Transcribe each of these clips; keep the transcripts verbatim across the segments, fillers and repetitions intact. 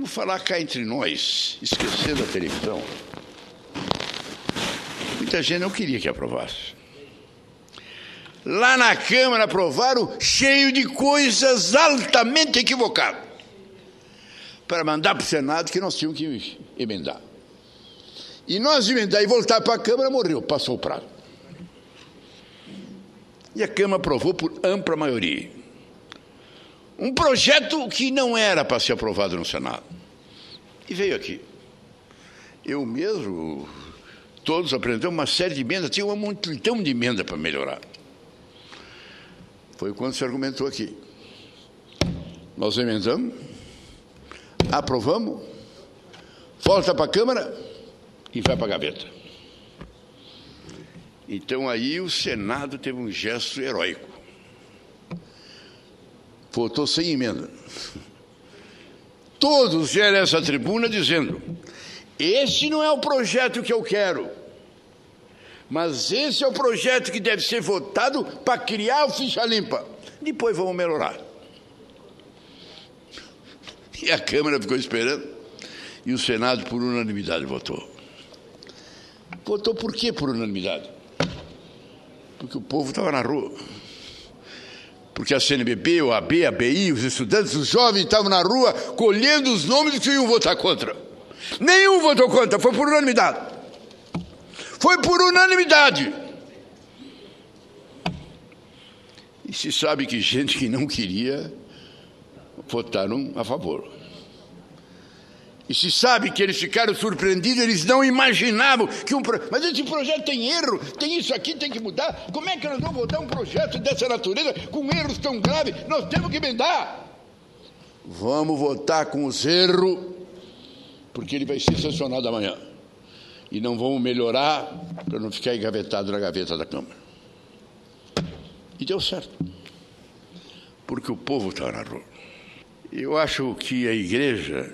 vamos falar cá entre nós, esquecendo a televisão. Muita gente não queria que aprovasse. Lá na Câmara aprovaram cheio de coisas altamente equivocadas para mandar para o Senado que nós tínhamos que emendar. E nós emendar e voltar para a Câmara, morreu, passou o prazo. E a Câmara aprovou por ampla maioria um projeto que não era para ser aprovado no Senado. E veio aqui. Eu mesmo, todos apresentamos uma série de emendas, tinha um montão de emenda para melhorar. Foi quando se argumentou aqui. Nós emendamos, aprovamos, volta para a Câmara e vai para a gaveta. Então aí o Senado teve um gesto heróico. Votou sem emenda. Todos vieram a essa tribuna dizendo: esse não é o projeto que eu quero, mas esse é o projeto que deve ser votado para criar o ficha limpa. Depois vamos melhorar. E a Câmara ficou esperando. E o Senado, por unanimidade, votou. Votou por quê por unanimidade? Porque o povo estava na rua. Porque a C N B B, o A B, a B I, os estudantes, os jovens estavam na rua colhendo os nomes que iam votar contra. Nenhum votou contra, foi por unanimidade. Foi por unanimidade. E se sabe que gente que não queria votaram a favor. E se sabe que eles ficaram surpreendidos, eles não imaginavam que um projeto... Mas esse projeto tem erro, tem isso aqui, tem que mudar. Como é que nós vamos votar um projeto dessa natureza com erros tão graves? Nós temos que emendar. Vamos votar com os erros, porque ele vai ser sancionado amanhã. E não vamos melhorar para não ficar engavetado na gaveta da Câmara. E deu certo. Porque o povo está na rua. Eu acho que a igreja...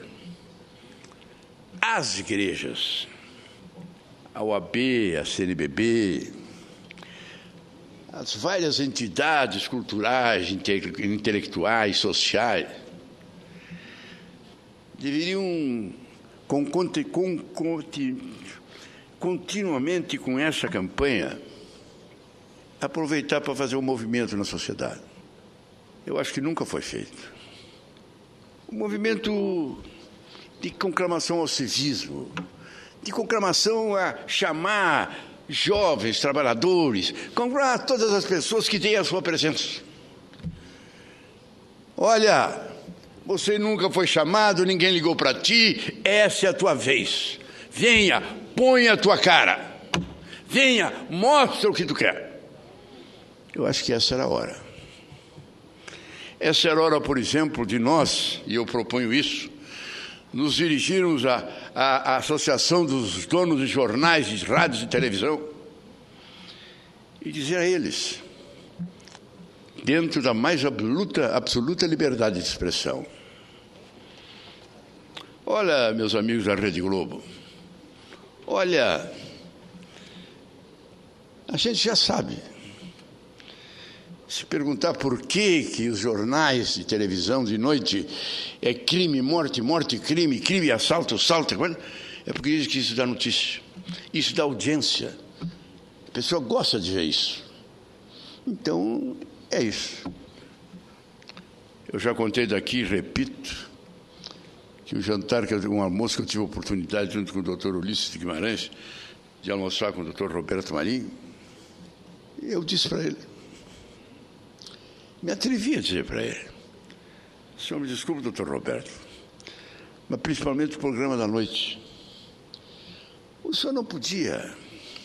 As igrejas, a O A B, a C N B B, as várias entidades culturais, intelectuais, sociais, deveriam, com, com, com, continuamente com essa campanha, aproveitar para fazer um movimento na sociedade. Eu acho que nunca foi feito. Um movimento de conclamação ao civismo, de conclamação a chamar jovens, trabalhadores, conclamar todas as pessoas que têm a sua presença. Olha, você nunca foi chamado, ninguém ligou para ti, essa é a tua vez. Venha, põe a tua cara. Venha, mostra o que tu quer. Eu acho que essa era a hora. Essa era a hora, por exemplo, de nós, e eu proponho isso, nos dirigirmos à, à, à Associação dos Donos de Jornais, de Rádios e Televisão e dizer a eles, dentro da mais absoluta, absoluta liberdade de expressão: olha, meus amigos da Rede Globo, olha, a gente já sabe. Se perguntar por que, que os jornais de televisão de noite é crime, morte, morte, crime, crime, assalto, assalto, é porque diz que isso dá notícia, isso dá audiência. A pessoa gosta de ver isso. Então, é isso. Eu já contei daqui e repito que o jantar, que eu, um almoço que eu tive a oportunidade, junto com o doutor Ulisses de Guimarães, de almoçar com o doutor Roberto Marinho, eu disse para ele, me atrevi a dizer para ele: o senhor me desculpe, doutor Roberto, mas principalmente o programa da noite, o senhor não podia,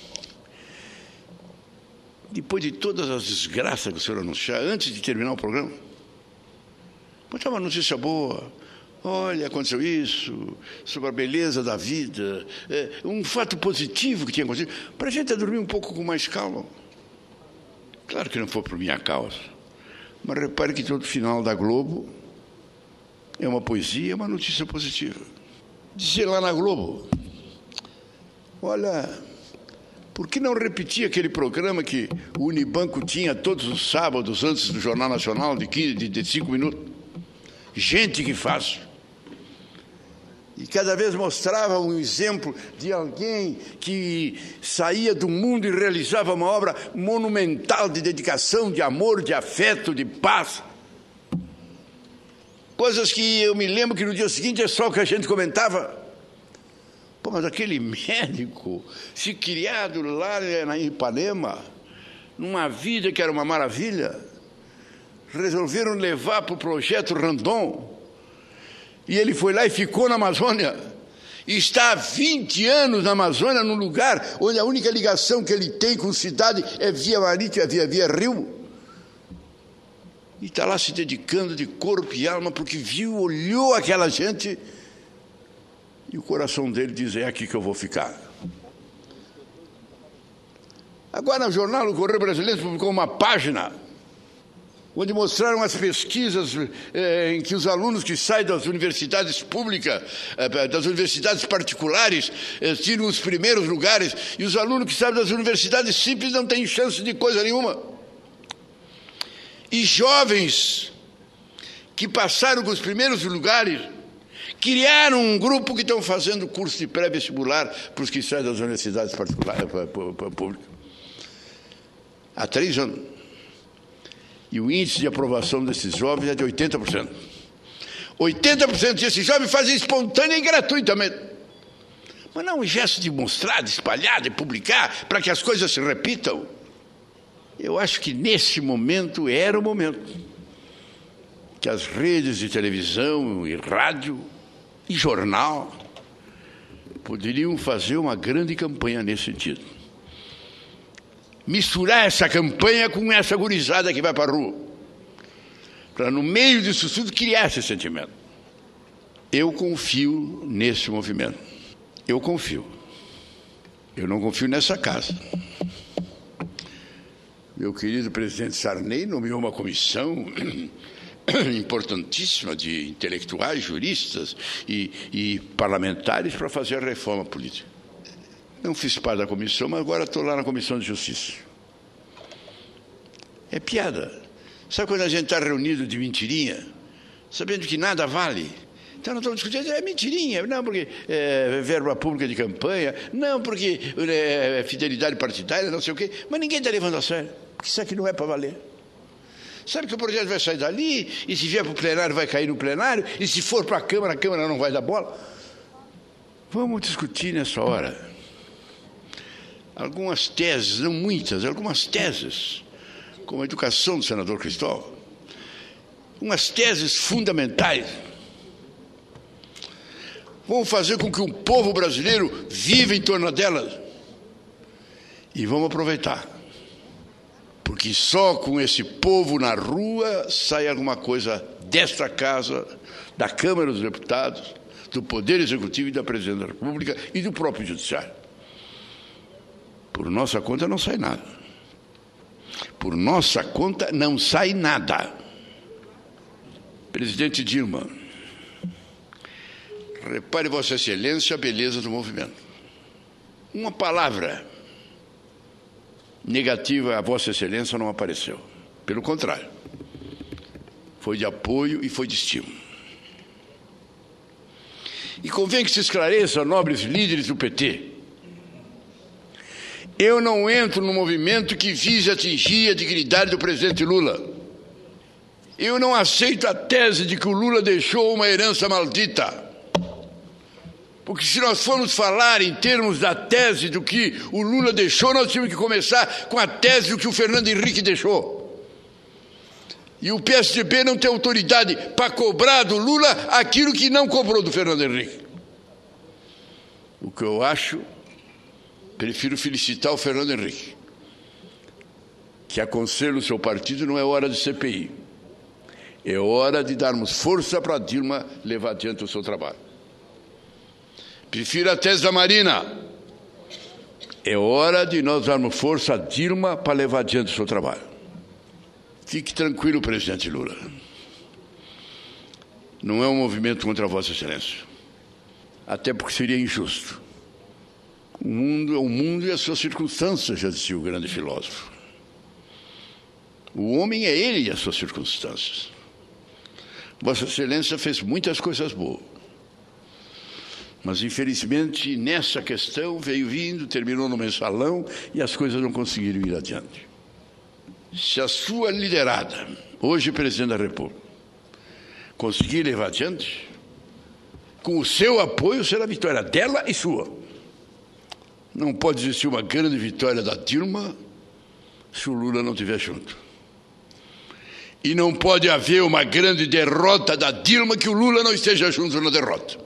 depois de todas as desgraças que o senhor anunciar, antes de terminar o programa, botar uma notícia boa. Olha, aconteceu isso, sobre a beleza da vida, é, um fato positivo que tinha acontecido, para a gente dormir um pouco com mais calma. Claro que não foi por minha causa, mas repare que todo final da Globo é uma poesia, é uma notícia positiva. Dizer lá na Globo, olha, por que não repetir aquele programa que o Unibanco tinha todos os sábados antes do Jornal Nacional, de quinze, de cinco minutos? Gente que faz. E cada vez mostrava um exemplo de alguém que saía do mundo e realizava uma obra monumental de dedicação, de amor, de afeto, de paz. Coisas que eu me lembro que no dia seguinte é só o que a gente comentava. Pô, mas aquele médico, se criado lá em Ipanema, numa vida que era uma maravilha, resolveram levar para o projeto Randon, e ele foi lá e ficou na Amazônia, e está há vinte anos na Amazônia, num lugar onde a única ligação que ele tem com cidade é via marítima, via, via rio, e está lá se dedicando de corpo e alma, porque viu, olhou aquela gente, e o coração dele diz, é aqui que eu vou ficar. Agora, no jornal O Correio Brasileiro publicou uma página onde mostraram as pesquisas eh, em que os alunos que saem das universidades públicas, eh, das universidades particulares, eh, tiram os primeiros lugares, e os alunos que saem das universidades simples não têm chance de coisa nenhuma. E jovens que passaram com os primeiros lugares criaram um grupo que estão fazendo curso de pré-vestibular para os que saem das universidades particulares, públicas. Há três anos. E o índice de aprovação desses jovens é de oitenta por cento. oitenta por cento desses jovens fazem espontânea e gratuitamente. Mas não é um gesto de mostrar, de espalhar, de publicar, para que as coisas se repitam. Eu acho que nesse momento era o momento que as redes de televisão e rádio e jornal poderiam fazer uma grande campanha nesse sentido. Misturar essa campanha com essa gurizada que vai para a rua, para no meio disso tudo criar esse sentimento. Eu confio nesse movimento. Eu confio. Eu não confio nessa casa. Meu querido presidente Sarney nomeou uma comissão importantíssima de intelectuais, juristas e, e parlamentares para fazer a reforma política. Não fiz parte da comissão, mas agora estou lá na Comissão de Justiça. É piada. Sabe quando a gente está reunido de mentirinha, sabendo que nada vale? Então nós estamos discutindo, é mentirinha, não porque é verba pública de campanha, não porque é fidelidade partidária, não sei o quê, mas ninguém está levando a sério, porque isso aqui não é para valer. Sabe que o projeto vai sair dali, e se vier para o plenário vai cair no plenário, e se for para a Câmara, a Câmara não vai dar bola. Vamos discutir nessa hora algumas teses, não muitas, algumas teses, como a educação do senador Cristóvão, umas teses fundamentais. Vamos fazer com que o povo brasileiro viva em torno delas. E vamos aproveitar. Porque só com esse povo na rua sai alguma coisa desta casa, da Câmara dos Deputados, do Poder Executivo e da Presidência da República e do próprio Judiciário. Por nossa conta não sai nada. Por nossa conta não sai nada. Presidente Dilma, repare, Vossa Excelência, a beleza do movimento. Uma palavra negativa a Vossa Excelência não apareceu. Pelo contrário, foi de apoio e foi de estímulo. E convém que se esclareça, nobres líderes do P T, eu não entro no movimento que vise atingir a dignidade do presidente Lula. Eu não aceito a tese de que o Lula deixou uma herança maldita. Porque se nós formos falar em termos da tese do que o Lula deixou, nós tínhamos que começar com a tese do que o Fernando Henrique deixou. E o P S D B não tem autoridade para cobrar do Lula aquilo que não cobrou do Fernando Henrique. O que eu acho, prefiro felicitar o Fernando Henrique, que aconselha o seu partido, não é hora de C P I. É hora de darmos força para a Dilma levar adiante o seu trabalho. Prefiro a tese da Marina. É hora de nós darmos força a Dilma para levar adiante o seu trabalho. Fique tranquilo, presidente Lula. Não é um movimento contra a Vossa Excelência. Até porque seria injusto. O mundo é o mundo e as suas circunstâncias, já dizia o grande filósofo. O homem é ele e as suas circunstâncias. Vossa Excelência fez muitas coisas boas. Mas, infelizmente, nessa questão veio vindo, terminou no mensalão e as coisas não conseguiram ir adiante. Se a sua liderada, hoje presidente da República, conseguir levar adiante, com o seu apoio será a vitória dela e sua. Não pode existir uma grande vitória da Dilma se o Lula não estiver junto. E não pode haver uma grande derrota da Dilma que o Lula não esteja junto na derrota.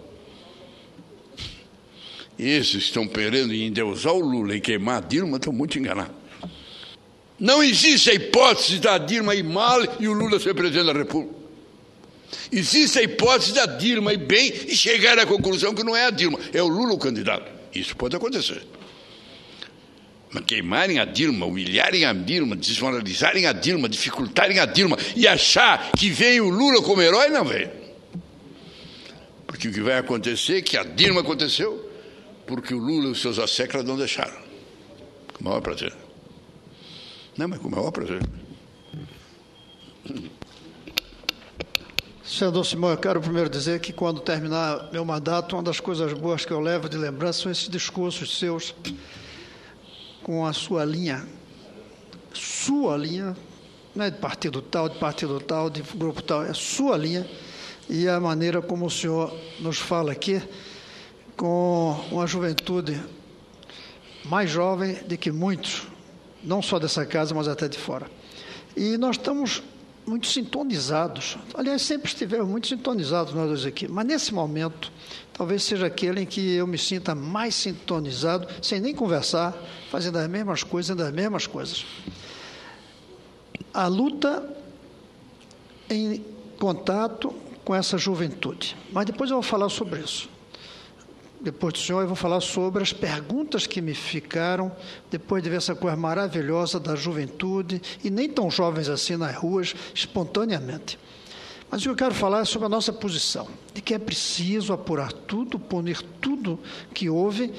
E esses que estão querendo endeusar o Lula e queimar a Dilma estão muito enganados. Não existe a hipótese da Dilma ir mal e o Lula ser presidente da República. Existe a hipótese da Dilma ir bem e chegar à conclusão que não é a Dilma, é o Lula o candidato. Isso pode acontecer. Mas queimarem a Dilma, humilharem a Dilma, desmoralizarem a Dilma, dificultarem a Dilma e achar que vem o Lula como herói, não vem. Porque o que vai acontecer é que a Dilma aconteceu porque o Lula e os seus asseclas não deixaram. Com o maior prazer. Não, mas com o maior prazer. Senador Simão, eu quero primeiro dizer que quando terminar meu mandato, uma das coisas boas que eu levo de lembrança são esses discursos seus com a sua linha, sua linha, não é de partido tal, de partido tal, de grupo tal, é sua linha, e a maneira como o senhor nos fala aqui, com uma juventude mais jovem do que muitos, não só dessa casa, mas até de fora. E nós estamos muito sintonizados, aliás, sempre estivemos muito sintonizados nós dois aqui, mas nesse momento, talvez seja aquele em que eu me sinta mais sintonizado, sem nem conversar, fazendo as mesmas coisas, fazendo as mesmas coisas. A luta em contato com essa juventude, mas depois eu vou falar sobre isso. Depois do senhor, eu vou falar sobre as perguntas que me ficaram depois de ver essa coisa maravilhosa da juventude, e nem tão jovens assim nas ruas, espontaneamente. Mas o que eu quero falar é sobre a nossa posição, de que é preciso apurar tudo, punir tudo que houve,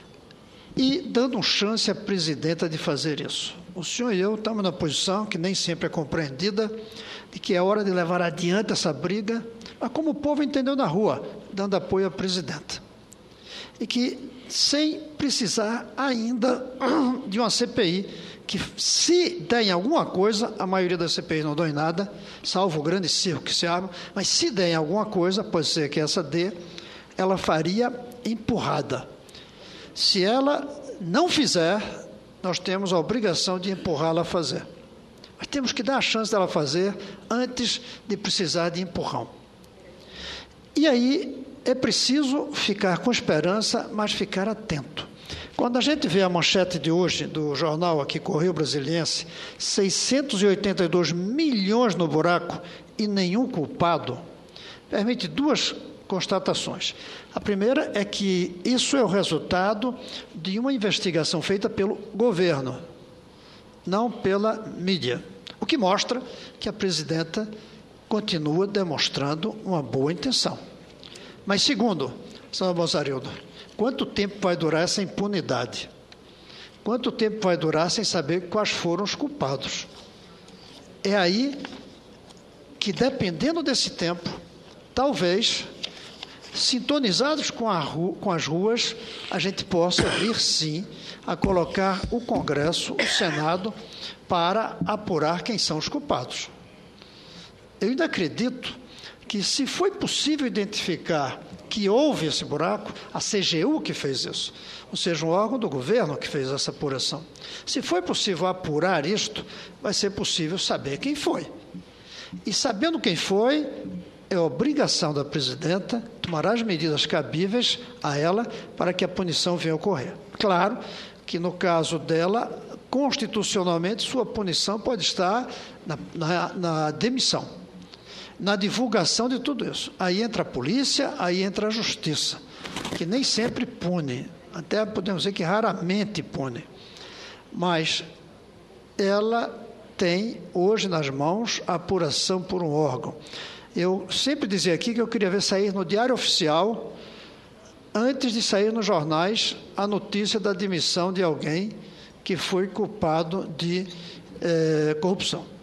e dando chance à presidenta de fazer isso. O senhor e eu estamos na posição, que nem sempre é compreendida, de que é hora de levar adiante essa briga, mas como o povo entendeu na rua, dando apoio à presidenta. E que, sem precisar ainda de uma C P I, que se der em alguma coisa, a maioria das C P Is não dão em nada, salvo o grande circo que se abre, mas se der em alguma coisa, pode ser que essa dê, ela faria empurrada. Se ela não fizer, nós temos a obrigação de empurrá-la a fazer. Mas temos que dar a chance dela fazer antes de precisar de empurrão. E aí é preciso ficar com esperança, mas ficar atento. Quando a gente vê a manchete de hoje do jornal aqui, Correio Brasiliense, seiscentos e oitenta e dois milhões no buraco e nenhum culpado, permite duas constatações. A primeira é que isso é o resultado de uma investigação feita pelo governo, não pela mídia, o que mostra que a presidenta continua demonstrando uma boa intenção. Mas, segundo, senador Bozarildo, quanto tempo vai durar essa impunidade? Quanto tempo vai durar sem saber quais foram os culpados? É aí que, dependendo desse tempo, talvez, sintonizados com, a ru- com as ruas, a gente possa vir, sim, a colocar o Congresso, o Senado, para apurar quem são os culpados. Eu ainda acredito que, se foi possível identificar que houve esse buraco, a C G U que fez isso, ou seja, um órgão do governo que fez essa apuração. Se foi possível apurar isto, vai ser possível saber quem foi. E sabendo quem foi, é obrigação da presidenta tomar as medidas cabíveis a ela para que a punição venha a ocorrer. Claro que, no caso dela, constitucionalmente, sua punição pode estar na, na, na demissão, na divulgação de tudo isso. Aí entra a polícia, aí entra a justiça, que nem sempre pune, até podemos dizer que raramente pune, mas ela tem hoje nas mãos a apuração por um órgão. Eu sempre dizia aqui que eu queria ver sair no Diário Oficial, antes de sair nos jornais, a notícia da demissão de alguém que foi culpado de eh, corrupção.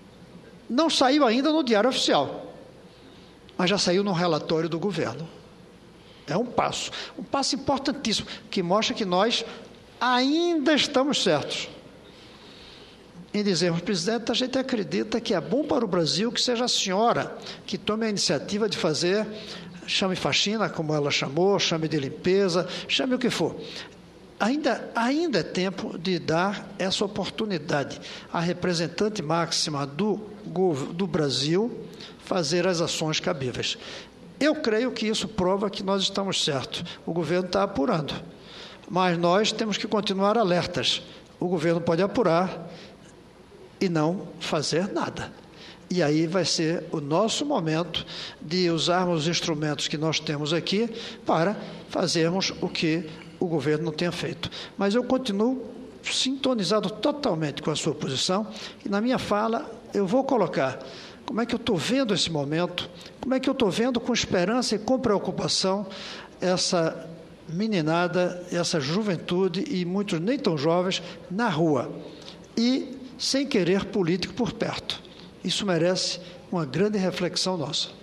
Não saiu ainda no Diário Oficial, mas já saiu no relatório do governo. É um passo, um passo importantíssimo, que mostra que nós ainda estamos certos em dizermos, presidente, a gente acredita que é bom para o Brasil que seja a senhora que tome a iniciativa de fazer, chame faxina, como ela chamou, chame de limpeza, chame o que for. Ainda, ainda é tempo de dar essa oportunidade à representante máxima do, do Brasil fazer as ações cabíveis. Eu creio que isso prova que nós estamos certos. O governo está apurando, mas nós temos que continuar alertas. O governo pode apurar e não fazer nada. E aí vai ser o nosso momento de usarmos os instrumentos que nós temos aqui para fazermos o que o governo não tenha feito. Mas eu continuo sintonizado totalmente com a sua posição e na minha fala eu vou colocar como é que eu estou vendo esse momento, como é que eu estou vendo com esperança e com preocupação essa meninada, essa juventude e muitos nem tão jovens na rua e sem querer político por perto. Isso merece uma grande reflexão nossa.